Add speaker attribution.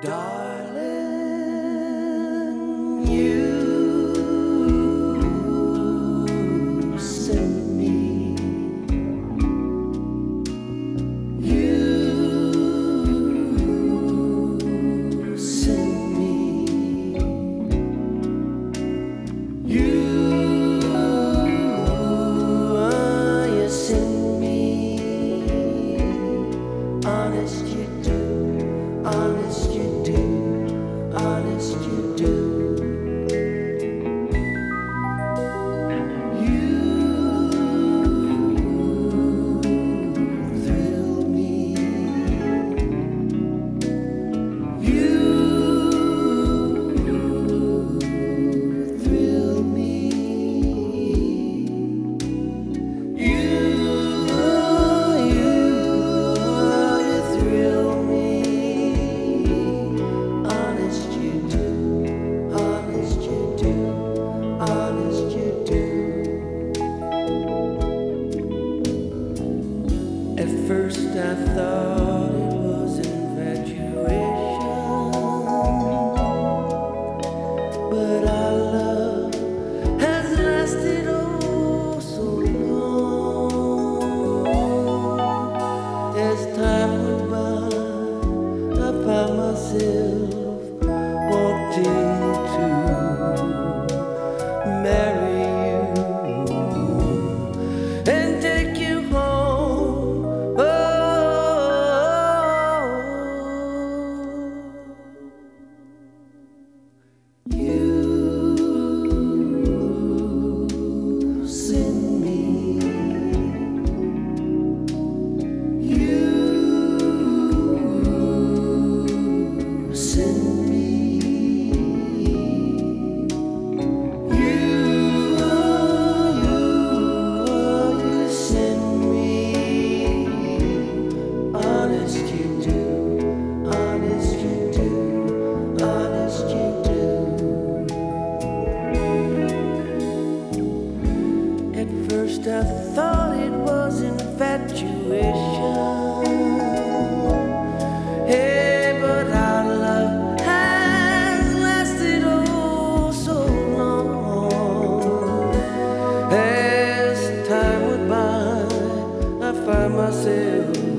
Speaker 1: Darling, you sent me, you sent me, you sent me, honest you do, honest you do, honest you do. You thrill me. You thrill me. You thrill me. Honest you do, honest you do, honest you do. At first I thought it was infatuation, but our love has lasted oh so long. As time went by, I found myself wanting to marry you and take you home. Oh, you send me, you send me, you send me, honest you do, honest you do, honest you do. At first I thought it was infatuation, hey, but our love has lasted oh so long. As time went by, I find myself